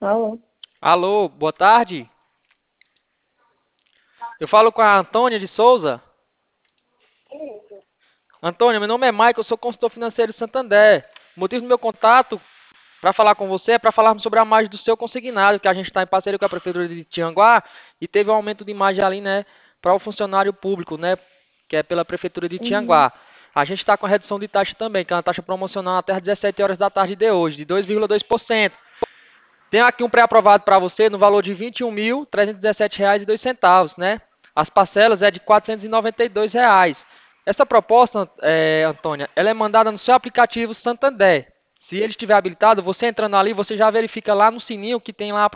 Alô? Alô, boa tarde. Eu falo com a Antônia de Souza. Isso. Antônia, meu nome é Maicon, eu sou consultor financeiro de Santander. O motivo do meu contato para falar com você é para falarmos sobre a margem do seu consignado, que a gente está em parceria com a Prefeitura de Tianguá e teve um aumento de margem ali, né, para o funcionário público, né, que é pela Prefeitura de Uhum. Tianguá. A gente está com a redução de taxa também, que é uma taxa promocional até às 17 horas da tarde de hoje, de 2,2%. Tenho aqui um pré-aprovado para você no valor de R$ 21.317,02, né? As parcelas é de R$ 492. Essa proposta, Antônia, ela é mandada no seu aplicativo Santander. Se ele estiver habilitado, você entrando ali, você já verifica lá no sininho que tem lá